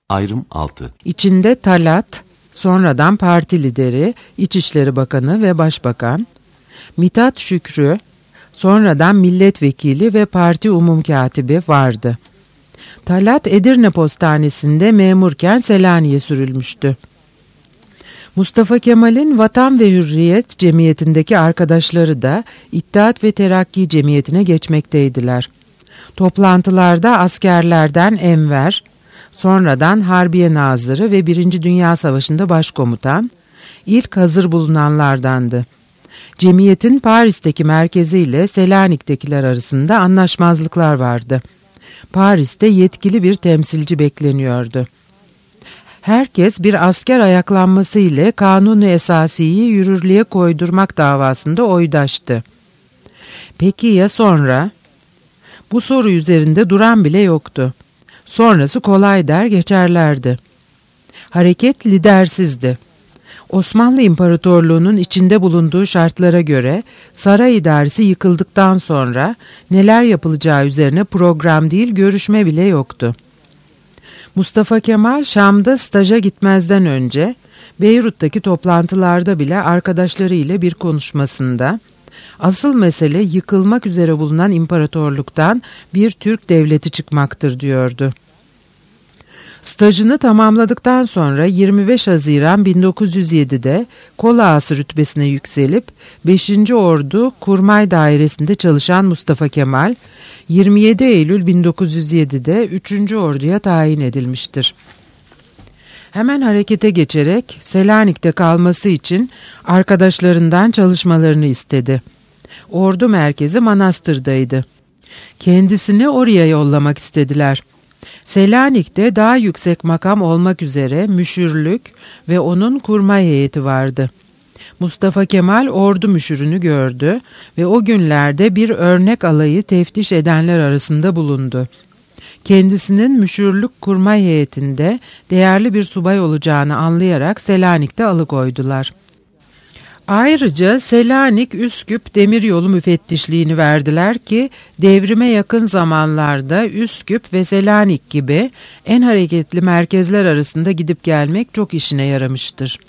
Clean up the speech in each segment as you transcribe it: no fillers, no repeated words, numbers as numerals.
Ayrım 6. İçinde Talat, sonradan parti lideri, İçişleri Bakanı ve Başbakan, Mithat Şükrü, sonradan milletvekili ve parti umumkatibi vardı. Talat Edirne Postanesi'nde memurken Selanik'e sürülmüştü. Mustafa Kemal'in Vatan ve Hürriyet Cemiyeti'ndeki arkadaşları da İttihat ve Terakki Cemiyeti'ne geçmekteydiler. Toplantılarda askerlerden Enver, sonradan Harbiye Nazırı ve 1. Dünya Savaşı'nda başkomutan, ilk hazır bulunanlardandı. Cemiyetin Paris'teki merkeziyle Selanik'tekiler arasında anlaşmazlıklar vardı. Paris'te yetkili bir temsilci bekleniyordu. Herkes bir asker ayaklanması ile Kanun-u Esasi'yi yürürlüğe koydurmak davasında oydaştı. Peki ya sonra? Bu soru üzerinde duran bile yoktu. Sonrası kolay der geçerlerdi. Hareket lidersizdi. Osmanlı İmparatorluğu'nun içinde bulunduğu şartlara göre saray idaresi yıkıldıktan sonra neler yapılacağı üzerine program değil görüşme bile yoktu. Mustafa Kemal Şam'da staja gitmezden önce Beyrut'taki toplantılarda bile arkadaşları ile bir konuşmasında asıl mesele yıkılmak üzere bulunan imparatorluktan bir Türk devleti çıkmaktır diyordu. Stajını tamamladıktan sonra 25 Haziran 1907'de kol ağası rütbesine yükselip 5. Ordu Kurmay Dairesi'nde çalışan Mustafa Kemal, 27 Eylül 1907'de 3. Ordu'ya tayin edilmiştir. Hemen harekete geçerek Selanik'te kalması için arkadaşlarından çalışmalarını istedi. Ordu merkezi Manastır'daydı. Kendisini oraya yollamak istediler. Selanik'te daha yüksek makam olmak üzere müşürlük ve onun kurmay heyeti vardı. Mustafa Kemal ordu müşürünü gördü ve o günlerde bir örnek alayı teftiş edenler arasında bulundu. Kendisinin müşürlük kurmay heyetinde değerli bir subay olacağını anlayarak Selanik'te alıkoydular. Ayrıca Selanik-Üsküp demiryolu müfettişliğini verdiler ki devrime yakın zamanlarda Üsküp ve Selanik gibi en hareketli merkezler arasında gidip gelmek çok işine yaramıştır.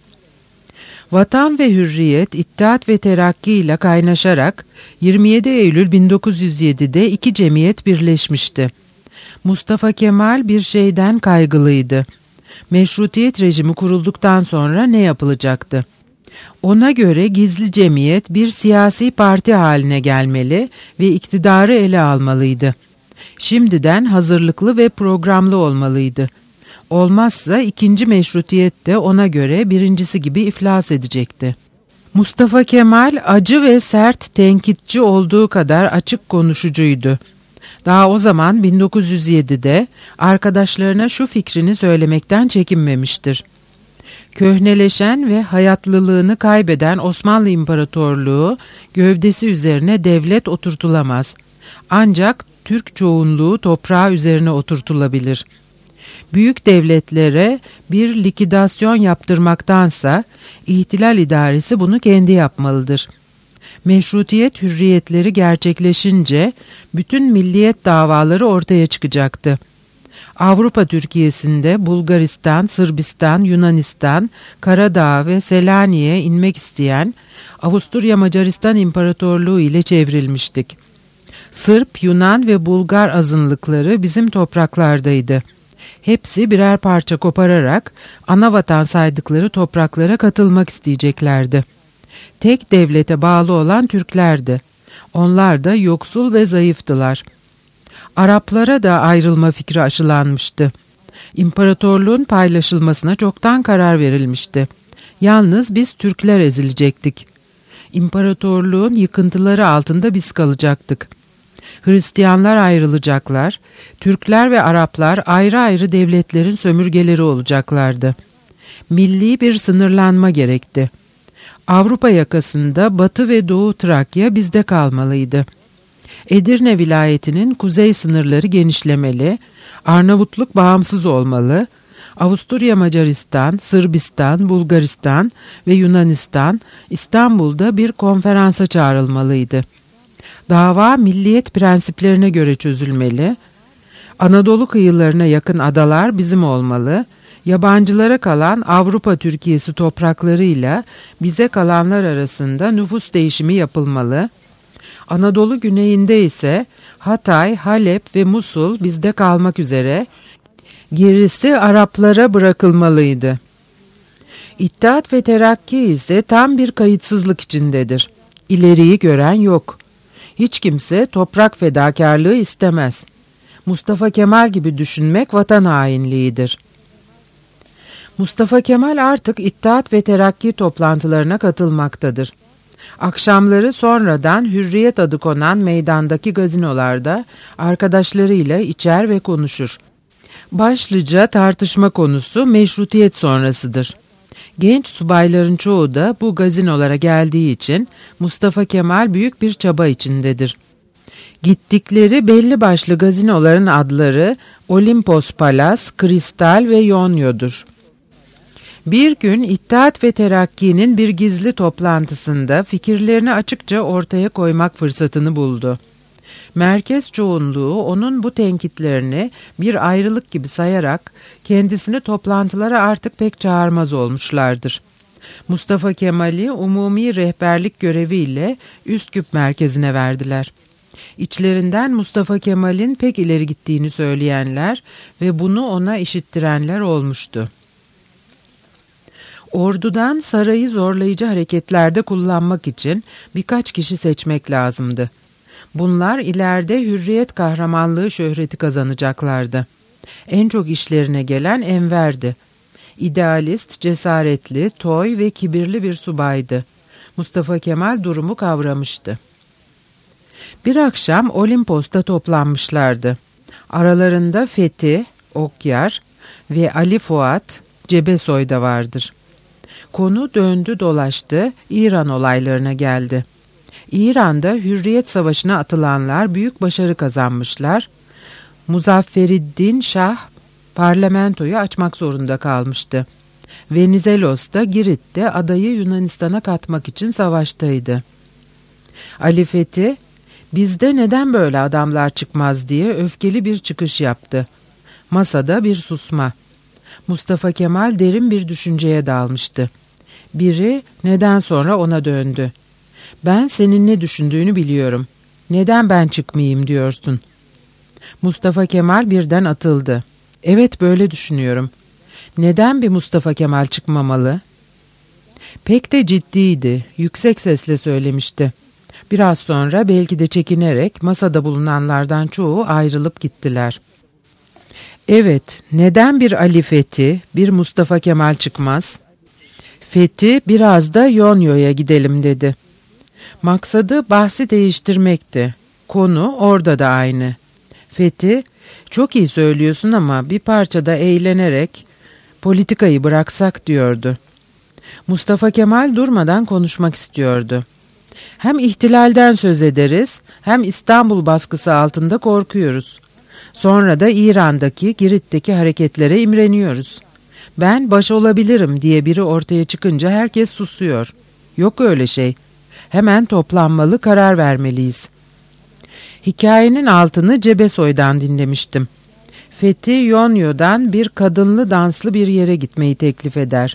Vatan ve Hürriyet, İttihat ve Terakki ile kaynaşarak 27 Eylül 1907'de iki cemiyet birleşmişti. Mustafa Kemal bir şeyden kaygılıydı. Meşrutiyet rejimi kurulduktan sonra ne yapılacaktı? Ona göre gizli cemiyet bir siyasi parti haline gelmeli ve iktidarı ele almalıydı. Şimdiden hazırlıklı ve programlı olmalıydı. Olmazsa ikinci meşrutiyet de ona göre birincisi gibi iflas edecekti. Mustafa Kemal acı ve sert tenkitçi olduğu kadar açık konuşucuydu. Daha o zaman 1907'de arkadaşlarına şu fikrini söylemekten çekinmemiştir. Köhneleşen ve hayatlılığını kaybeden Osmanlı İmparatorluğu gövdesi üzerine devlet oturtulamaz. Ancak Türk çoğunluğu toprağı üzerine oturtulabilir. Büyük devletlere bir likidasyon yaptırmaktansa ihtilal idaresi bunu kendi yapmalıdır. Meşrutiyet hürriyetleri gerçekleşince bütün milliyet davaları ortaya çıkacaktı. Avrupa Türkiye'sinde Bulgaristan, Sırbistan, Yunanistan, Karadağ ve Selanik'e inmek isteyen Avusturya Macaristan İmparatorluğu ile çevrilmiştik. Sırp, Yunan ve Bulgar azınlıkları bizim topraklardaydı. Hepsi birer parça kopararak ana vatan saydıkları topraklara katılmak isteyeceklerdi. Tek devlete bağlı olan Türklerdi. Onlar da yoksul ve zayıftılar. Araplara da ayrılma fikri aşılanmıştı. İmparatorluğun paylaşılmasına çoktan karar verilmişti. Yalnız biz Türkler ezilecektik. İmparatorluğun yıkıntıları altında biz kalacaktık. Hristiyanlar ayrılacaklar, Türkler ve Araplar ayrı ayrı devletlerin sömürgeleri olacaklardı. Milli bir sınırlanma gerekti. Avrupa yakasında Batı ve Doğu Trakya bizde kalmalıydı. Edirne vilayetinin kuzey sınırları genişlemeli, Arnavutluk bağımsız olmalı, Avusturya Macaristan, Sırbistan, Bulgaristan ve Yunanistan İstanbul'da bir konferansa çağrılmalıydı. Dava milliyet prensiplerine göre çözülmeli, Anadolu kıyılarına yakın adalar bizim olmalı, yabancılara kalan Avrupa Türkiye'si topraklarıyla bize kalanlar arasında nüfus değişimi yapılmalı. Anadolu güneyinde ise Hatay, Halep ve Musul bizde kalmak üzere, gerisi Araplara bırakılmalıydı. İttihat ve Terakki ise tam bir kayıtsızlık içindedir. İleriyi gören yok. Hiç kimse toprak fedakarlığı istemez. Mustafa Kemal gibi düşünmek vatan hainliğidir. Mustafa Kemal artık İttihat ve Terakki toplantılarına katılmaktadır. Akşamları sonradan Hürriyet adı konan meydandaki gazinolarda arkadaşlarıyla içer ve konuşur. Başlıca tartışma konusu meşrutiyet sonrasıdır. Genç subayların çoğu da bu gazinolara geldiği için Mustafa Kemal büyük bir çaba içindedir. Gittikleri belli başlı gazinoların adları Olimpos Palas, Kristal ve Yonyo'dur. Bir gün İttihat ve Terakki'nin bir gizli toplantısında fikirlerini açıkça ortaya koymak fırsatını buldu. Merkez çoğunluğu onun bu tenkitlerini bir ayrılık gibi sayarak kendisini toplantılara artık pek çağırmaz olmuşlardır. Mustafa Kemal'i umumi rehberlik göreviyle Üsküp merkezine verdiler. İçlerinden Mustafa Kemal'in pek ileri gittiğini söyleyenler ve bunu ona işittirenler olmuştu. Ordudan sarayı zorlayıcı hareketlerde kullanmak için birkaç kişi seçmek lazımdı. Bunlar ileride hürriyet kahramanlığı şöhreti kazanacaklardı. En çok işlerine gelen Enver'di. İdealist, cesaretli, toy ve kibirli bir subaydı. Mustafa Kemal durumu kavramıştı. Bir akşam Olimpos'ta toplanmışlardı. Aralarında Fethi, Okyar ve Ali Fuat Cebesoy da vardır. Konu döndü dolaştı, İran olaylarına geldi. İran'da Hürriyet Savaşı'na atılanlar büyük başarı kazanmışlar. Muzafferiddin Şah parlamentoyu açmak zorunda kalmıştı. Venizelos da Girit'te adayı Yunanistan'a katmak için savaştaydı. Ali Fethi, "Bizde neden böyle adamlar çıkmaz?" diye öfkeli bir çıkış yaptı. Masada bir susma. Mustafa Kemal derin bir düşünceye dalmıştı. Biri neden sonra ona döndü. "Ben senin ne düşündüğünü biliyorum. Neden ben çıkmayayım diyorsun?" Mustafa Kemal birden atıldı. "Evet, böyle düşünüyorum. Neden bir Mustafa Kemal çıkmamalı?" Pek de ciddiydi. Yüksek sesle söylemişti. Biraz sonra belki de çekinerek masada bulunanlardan çoğu ayrılıp gittiler. "Evet, neden bir Ali Fethi, bir Mustafa Kemal çıkmaz?" Fethi biraz da Yonyo'ya gidelim dedi. Maksadı bahsi değiştirmekti. Konu orada da aynı. Fethi, "Çok iyi söylüyorsun ama bir parçada eğlenerek politikayı bıraksak" diyordu. Mustafa Kemal durmadan konuşmak istiyordu. "Hem ihtilalden söz ederiz, hem İstanbul baskısı altında korkuyoruz. Sonra da İran'daki, Girit'teki hareketlere imreniyoruz. Ben baş olabilirim diye biri ortaya çıkınca herkes susuyor. Yok öyle şey. Hemen toplanmalı, karar vermeliyiz." Hikayenin altını Cebesoy'dan dinlemiştim. Fethi Yonyo'dan bir kadınlı danslı bir yere gitmeyi teklif eder.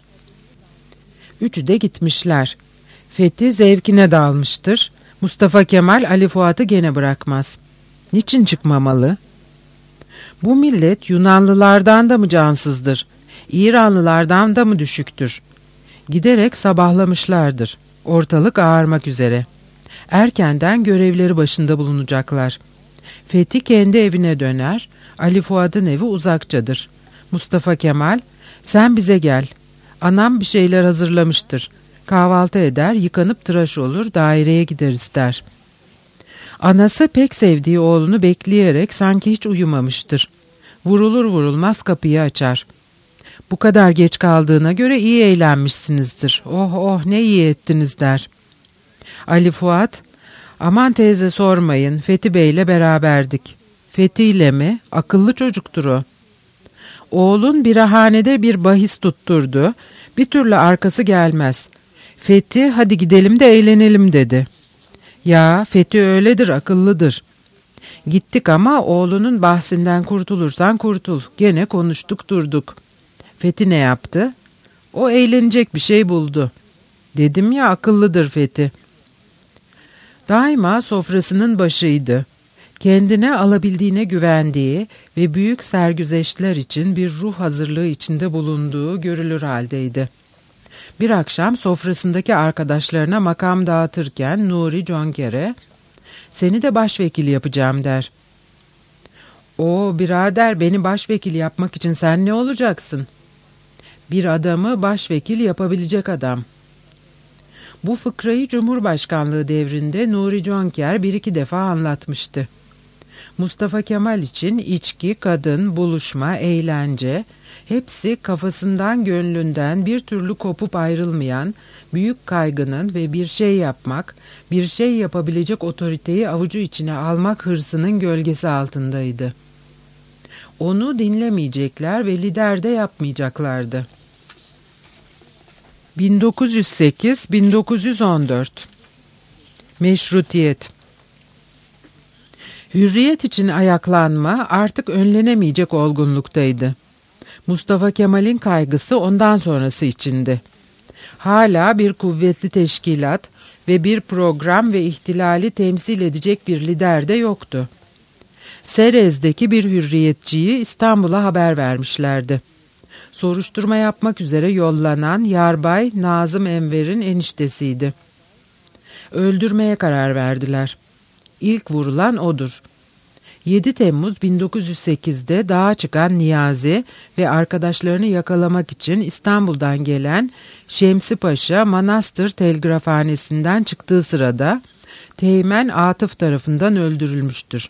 Üçü de gitmişler. Fethi zevkine dalmıştır. Mustafa Kemal Ali Fuat'ı gene bırakmaz. Niçin çıkmamalı? Bu millet Yunanlılardan da mı cansızdır? İranlılardan da mı düşüktür? Giderek sabahlamışlardır. Ortalık ağarmak üzere. Erkenden görevleri başında bulunacaklar. Fethi kendi evine döner. Ali Fuat'ın evi uzakçadır. Mustafa Kemal, "Sen bize gel. Anam bir şeyler hazırlamıştır. Kahvaltı eder, yıkanıp tıraş olur, daireye gideriz" der. Anası pek sevdiği oğlunu bekleyerek sanki hiç uyumamıştır. Vurulur vurulmaz kapıyı açar. "Bu kadar geç kaldığına göre iyi eğlenmişsinizdir. Oh oh, ne iyi ettiniz" der. Ali Fuat, "Aman teyze sormayın, Fethi Bey'le beraberdik." "Fethi ile mi? Akıllı çocuktur o." "Oğlun birahanede bir bahis tutturdu. Bir türlü arkası gelmez. Fethi, hadi gidelim de eğlenelim" dedi. "Ya, Fethi öyledir, akıllıdır." Gittik ama oğlunun bahsinden kurtulursan kurtul. Gene konuştuk durduk. Fethi ne yaptı? O eğlenecek bir şey buldu. Dedim ya, akıllıdır Fethi. Daima sofrasının başıydı. Kendine alabildiğine güvendiği ve büyük sergüzeştler için bir ruh hazırlığı içinde bulunduğu görülür haldeydi. Bir akşam sofrasındaki arkadaşlarına makam dağıtırken Nuri Conker'e "Seni de başvekil yapacağım" der. "O birader, beni başvekil yapmak için sen ne olacaksın?" "Bir adamı başvekil yapabilecek adam." Bu fıkrayı Cumhurbaşkanlığı devrinde Nuri Conker bir iki defa anlatmıştı. Mustafa Kemal için içki, kadın, buluşma, eğlence hepsi kafasından, gönlünden bir türlü kopup ayrılmayan büyük kaygının ve bir şey yapmak, bir şey yapabilecek otoriteyi avucu içine almak hırsının gölgesi altındaydı. Onu dinlemeyecekler ve lider de yapmayacaklardı. 1908-1914 Meşrutiyet. Hürriyet için ayaklanma artık önlenemeyecek olgunluktaydı. Mustafa Kemal'in kaygısı ondan sonrası içindi. Hala bir kuvvetli teşkilat ve bir program ve ihtilali temsil edecek bir lider de yoktu. Serez'deki bir hürriyetçiyi İstanbul'a haber vermişlerdi. Soruşturma yapmak üzere yollanan Yarbay Nazım Enver'in eniştesiydi. Öldürmeye karar verdiler. İlk vurulan odur. 7 Temmuz 1908'de dağa çıkan Niyazi ve arkadaşlarını yakalamak için İstanbul'dan gelen Şemsi Paşa Manastır Telgrafhanesi'nden çıktığı sırada Teğmen Atıf tarafından öldürülmüştür.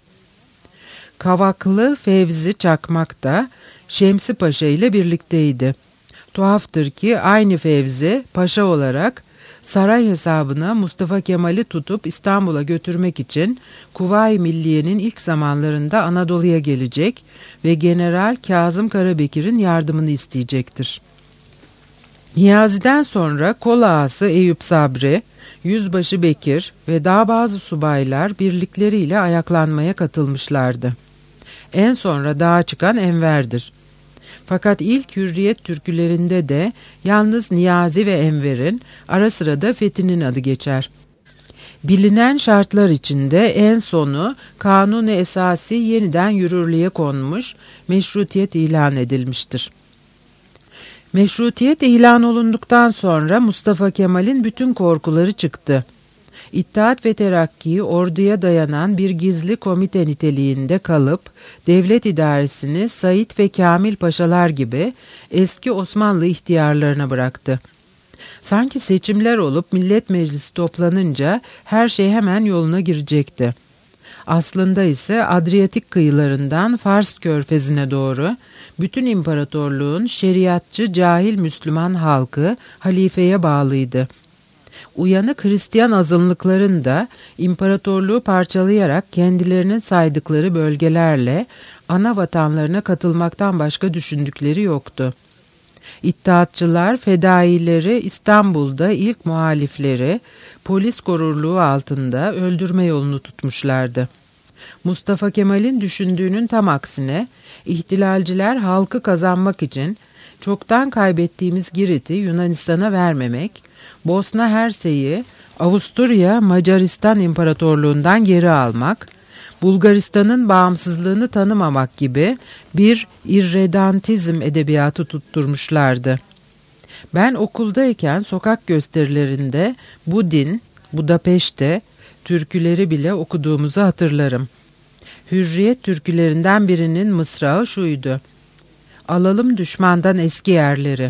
Kavaklı Fevzi Çakmak da Şemsi Paşa ile birlikteydi. Tuhaftır ki aynı Fevzi Paşa olarak saray hesabına Mustafa Kemal'i tutup İstanbul'a götürmek için Kuvayi Milliye'nin ilk zamanlarında Anadolu'ya gelecek ve General Kazım Karabekir'in yardımını isteyecektir. Niyazi'den sonra kol ağası Eyüp Sabri, Yüzbaşı Bekir ve daha bazı subaylar birlikleriyle ayaklanmaya katılmışlardı. En sonra dağa çıkan Enver'dir. Fakat ilk hürriyet türkülerinde de yalnız Niyazi ve Enver'in, ara sıra da Fethi'nin adı geçer. Bilinen şartlar içinde en sonu Kanun-u Esasi yeniden yürürlüğe konmuş, meşrutiyet ilan edilmiştir. Meşrutiyet ilan olunduktan sonra Mustafa Kemal'in bütün korkuları çıktı. İttihat ve Terakki orduya dayanan bir gizli komite niteliğinde kalıp devlet idaresini Said ve Kamil Paşalar gibi eski Osmanlı ihtiyarlarına bıraktı. Sanki seçimler olup Millet Meclisi toplanınca her şey hemen yoluna girecekti. Aslında ise Adriyatik kıyılarından Fars körfezine doğru bütün imparatorluğun şeriatçı cahil Müslüman halkı halifeye bağlıydı. Uyanık Hristiyan azınlıkların da imparatorluğu parçalayarak kendilerinin saydıkları bölgelerle ana vatanlarına katılmaktan başka düşündükleri yoktu. İttihatçılar, fedaileri İstanbul'da ilk muhalifleri polis korurluğu altında öldürme yolunu tutmuşlardı. Mustafa Kemal'in düşündüğünün tam aksine ihtilalciler halkı kazanmak için çoktan kaybettiğimiz Girit'i Yunanistan'a vermemek, Bosna Hersey'i Avusturya Macaristan İmparatorluğundan geri almak, Bulgaristan'ın bağımsızlığını tanımamak gibi bir irredantizm edebiyatı tutturmuşlardı. Ben okuldayken sokak gösterilerinde Budin, Budapeşte türküleri bile okuduğumuzu hatırlarım. Hürriyet türkülerinden birinin mısrağı şuydu: "Alalım düşmandan eski yerleri."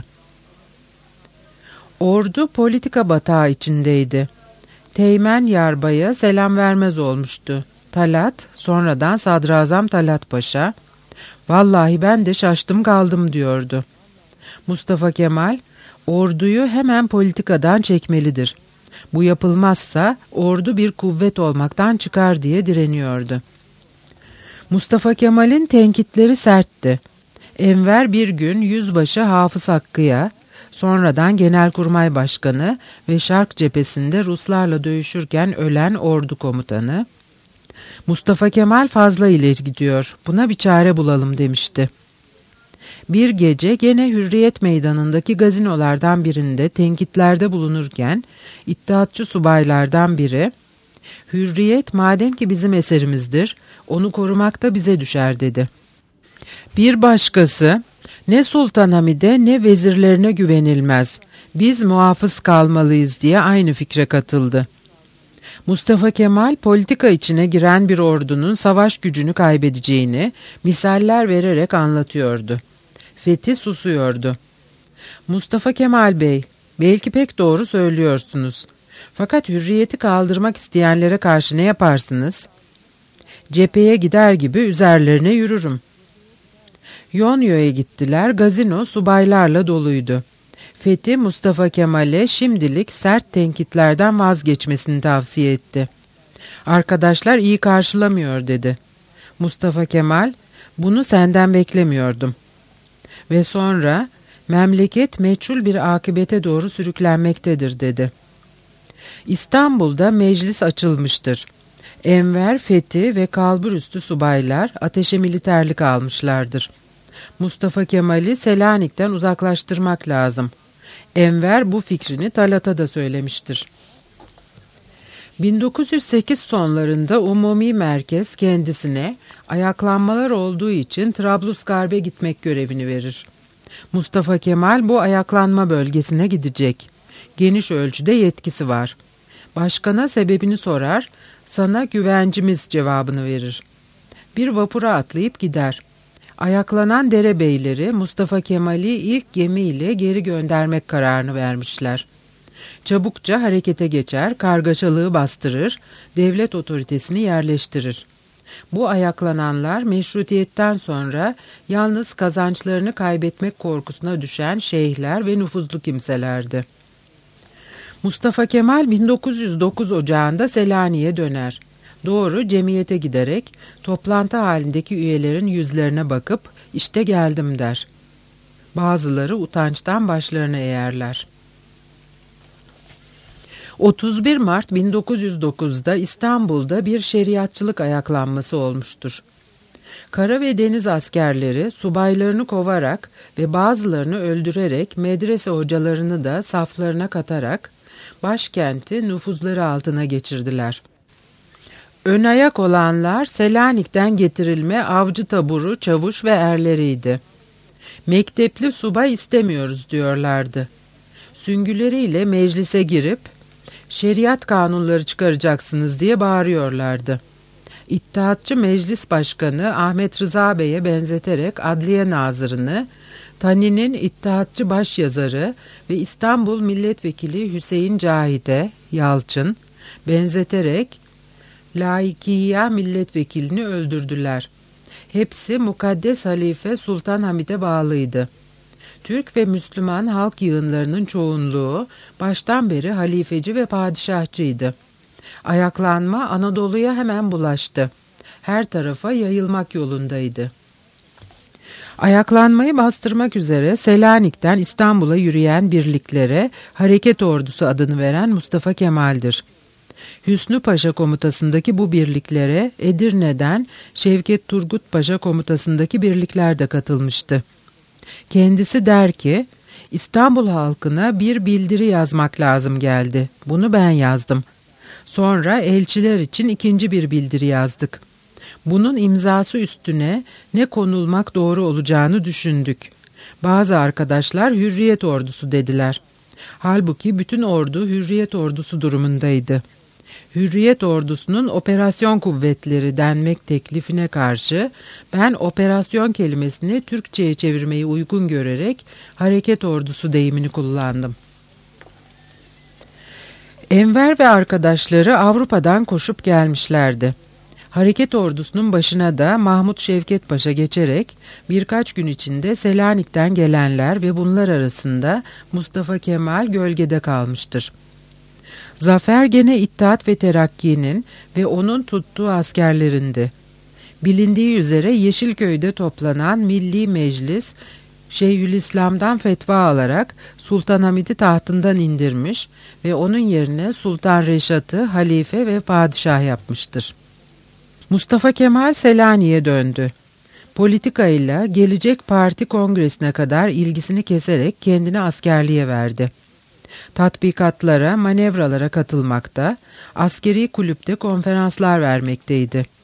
Ordu politika batağı içindeydi. Teğmen Yarbay'a selam vermez olmuştu. Talat, sonradan Sadrazam Talat Paşa, "Vallahi ben de şaştım kaldım" diyordu. Mustafa Kemal, orduyu hemen politikadan çekmelidir. Bu yapılmazsa ordu bir kuvvet olmaktan çıkar diye direniyordu. Mustafa Kemal'in tenkitleri sertti. Enver bir gün Yüzbaşı Hafız Hakkı'ya, sonradan Genelkurmay Başkanı ve Şark cephesinde Ruslarla dövüşürken ölen ordu komutanı, Mustafa Kemal fazla ileri gidiyor, buna bir çare bulalım demişti. Bir gece gene Hürriyet Meydanı'ndaki gazinolardan birinde tenkitlerde bulunurken İttihatçı subaylardan biri, "Hürriyet madem ki bizim eserimizdir, onu korumak da bize düşer," dedi. Bir başkası, "Ne Sultan Hamid'e ne vezirlerine güvenilmez, biz muhafız kalmalıyız," diye aynı fikre katıldı. Mustafa Kemal politika içine giren bir ordunun savaş gücünü kaybedeceğini misaller vererek anlatıyordu. Fethi susuyordu. "Mustafa Kemal Bey, belki pek doğru söylüyorsunuz. Fakat hürriyeti kaldırmak isteyenlere karşı ne yaparsınız?" "Cepheye gider gibi üzerlerine yürürüm." Yonyo'ya gittiler, gazino subaylarla doluydu. Fethi Mustafa Kemal'e şimdilik sert tenkitlerden vazgeçmesini tavsiye etti. "Arkadaşlar iyi karşılamıyor," dedi. Mustafa Kemal, "Bunu senden beklemiyordum." Ve sonra, "Memleket meçhul bir akıbete doğru sürüklenmektedir," dedi. İstanbul'da meclis açılmıştır. Enver, Fethi ve kalburüstü subaylar ateşe militerlik almışlardır. Mustafa Kemal'i Selanik'ten uzaklaştırmak lazım. Enver bu fikrini Talat'a da söylemiştir. 1908 sonlarında umumi merkez kendisine ayaklanmalar olduğu için Trablusgarp'e gitmek görevini verir. Mustafa Kemal bu ayaklanma bölgesine gidecek. Geniş ölçüde yetkisi var. Başkana sebebini sorar, "Sana güvencimiz," cevabını verir. Bir vapura atlayıp gider. Ayaklanan derebeyleri Mustafa Kemal'i ilk gemiyle geri göndermek kararını vermişler. Çabukça harekete geçer, kargaşalığı bastırır, devlet otoritesini yerleştirir. Bu ayaklananlar meşrutiyetten sonra yalnız kazançlarını kaybetmek korkusuna düşen şeyhler ve nüfuzlu kimselerdi. Mustafa Kemal 1909 Ocağı'nda Selanik'e döner. Doğru cemiyete giderek toplantı halindeki üyelerin yüzlerine bakıp "İşte geldim," der. Bazıları utançtan başlarını eğerler. 31 Mart 1909'da İstanbul'da bir şeriatçılık ayaklanması olmuştur. Kara ve deniz askerleri subaylarını kovarak ve bazılarını öldürerek medrese hocalarını da saflarına katarak başkenti nüfuzları altına geçirdiler. Ön ayak olanlar Selanik'ten getirilme avcı taburu, çavuş ve erleriydi. Mektepli subay istemiyoruz diyorlardı. Süngüleriyle meclise girip şeriat kanunları çıkaracaksınız diye bağırıyorlardı. İttihatçı Meclis Başkanı Ahmet Rıza Bey'e benzeterek Adliye Nazırını, Tani'nin İttihatçı Başyazarı ve İstanbul Milletvekili Hüseyin Cahide Yalçın benzeterek Laikiya milletvekilini öldürdüler. Hepsi mukaddes halife Sultan Hamid'e bağlıydı. Türk ve Müslüman halk yığınlarının çoğunluğu baştan beri halifeci ve padişahçıydı. Ayaklanma Anadolu'ya hemen bulaştı. Her tarafa yayılmak yolundaydı. Ayaklanmayı bastırmak üzere Selanik'ten İstanbul'a yürüyen birliklere Hareket Ordusu adını veren Mustafa Kemal'dir. Hüsnü Paşa komutasındaki bu birliklere Edirne'den Şevket Turgut Paşa komutasındaki birlikler de katılmıştı. Kendisi der ki, "İstanbul halkına bir bildiri yazmak lazım geldi. Bunu ben yazdım. Sonra elçiler için ikinci bir bildiri yazdık. Bunun imzası üstüne ne konulmak doğru olacağını düşündük. Bazı arkadaşlar Hürriyet Ordusu dediler. Halbuki bütün ordu Hürriyet Ordusu durumundaydı. Hürriyet Ordusu'nun operasyon kuvvetleri denmek teklifine karşı ben operasyon kelimesini Türkçe'ye çevirmeyi uygun görerek Hareket Ordusu deyimini kullandım." Enver ve arkadaşları Avrupa'dan koşup gelmişlerdi. Hareket Ordusu'nun başına da Mahmut Şevket Paşa geçerek birkaç gün içinde Selanik'ten gelenler ve bunlar arasında Mustafa Kemal gölgede kalmıştır. Zafer gene İttihat ve Terakki'nin ve onun tuttuğu askerlerindi. Bilindiği üzere Yeşilköy'de toplanan Milli Meclis, Şeyhülislam'dan fetva alarak Sultan Hamid'i tahtından indirmiş ve onun yerine Sultan Reşat'ı halife ve padişah yapmıştır. Mustafa Kemal Selanik'e döndü. Politikayla Gelecek Parti Kongresi'ne kadar ilgisini keserek kendini askerliğe verdi. Tatbikatlara, manevralara katılmakta, askeri kulüpte konferanslar vermekteydi.